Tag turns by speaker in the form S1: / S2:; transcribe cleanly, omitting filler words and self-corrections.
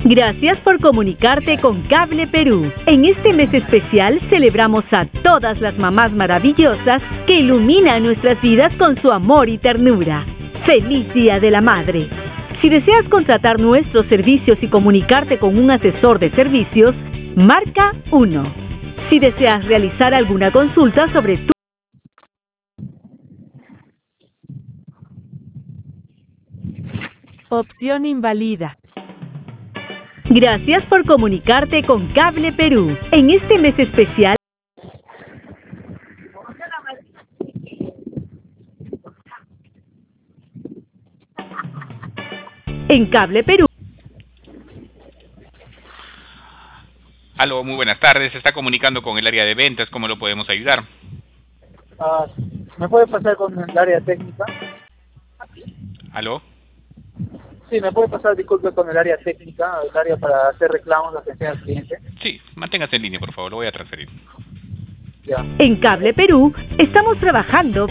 S1: Gracias por comunicarte con Cable Perú. En este mes especial celebramos a todas las mamás maravillosas que iluminan nuestras vidas con su amor y ternura. ¡Feliz Día de la Madre! Si deseas contratar nuestros servicios y comunicarte con un asesor de servicios, marca 1. Si deseas realizar alguna consulta sobre tu
S2: Opción invalida.
S1: Gracias por comunicarte con Cable Perú. En este mes especial, en Cable Perú.
S3: Aló, muy buenas tardes. Se está comunicando con el área de ventas. ¿Cómo lo podemos ayudar?
S4: ¿Me puede pasar con el área técnica?
S3: Aló.
S4: Sí, me puede pasar, disculpe, con el área técnica, el área para hacer reclamos, atención al cliente.
S3: Sí, manténgase en línea, por favor. Lo voy a transferir.
S4: Ya.
S1: En Cable Perú estamos trabajando